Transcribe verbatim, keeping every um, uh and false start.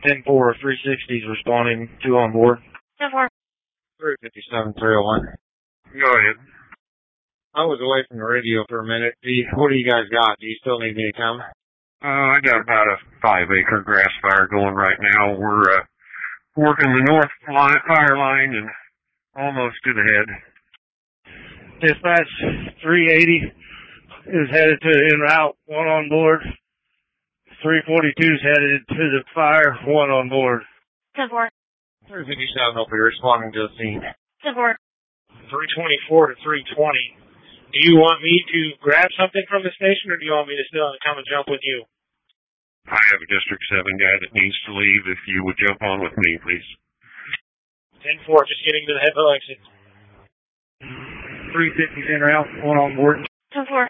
ten four, three sixties responding, two on board. ten four. three fifty-seven, three oh one. Go ahead. I was away from the radio for a minute. Do you, what do you guys got? Do you still need me to come? Uh, I got about a five acre grass fire going right now. We're, uh, working the north line, fire line and almost to the head. Dispatch three eighty is headed to en route, one on board. three forty-two is headed to the fire, one on board. ten four. three fifty-seven will be responding to the scene. ten four. three twenty-four to three twenty. Do you want me to grab something from the station, or do you want me to still come and jump with you? I have a District seven guy that needs to leave. If you would jump on with me, please. ten four, just getting to the head exit. three fifty's en route, one on board. ten four.